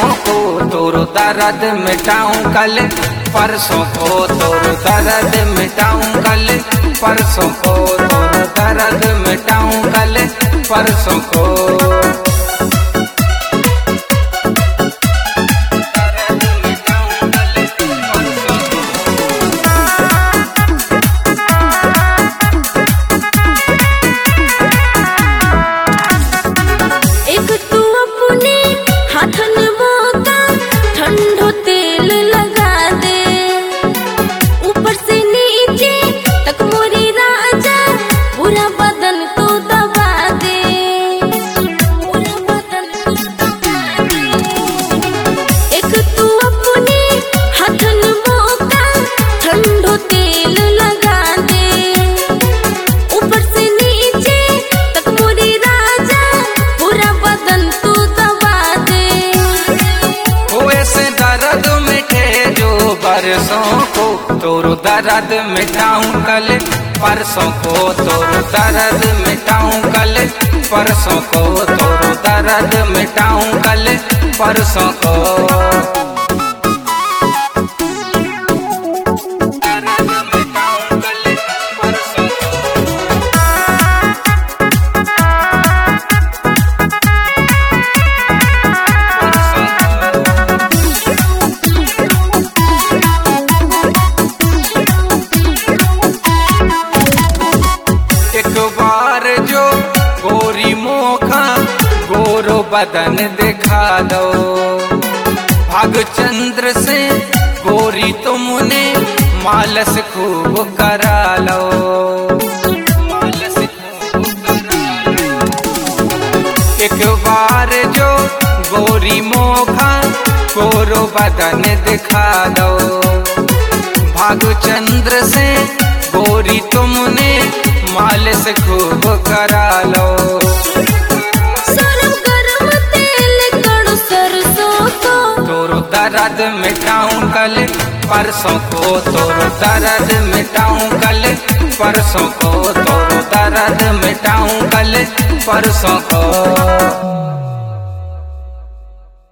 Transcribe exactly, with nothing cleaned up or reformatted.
परसों को तोरो दर्द मिटाऊं कल, परसों को तोरो दर्द मिटाऊं कल, परसों को तोरो दर्द मिटाऊं कल, परसों को। परसों को तोरो दर्द मिटाऊं कल, परसों को तोरो दर्द मिटाऊं कल, परसों को तोरो दर्द मिटाऊं कल, परसों को। गोरो बदन दिखा दो भागचंद्र से, गोरी तुमने मालस खूब करा लो, मालस खूब करा लो। एक बार जो गोरी मोखा गोरो बदन दिखा दो भागचंद्र से, गोरी तुमने मालस खूब करा लो। तोरो दर्द मिटाऊं कल, परसों को तोरो दर्द मिटाऊं कल, परसों को तोरो दर्द मिटाऊं कल, परसों को।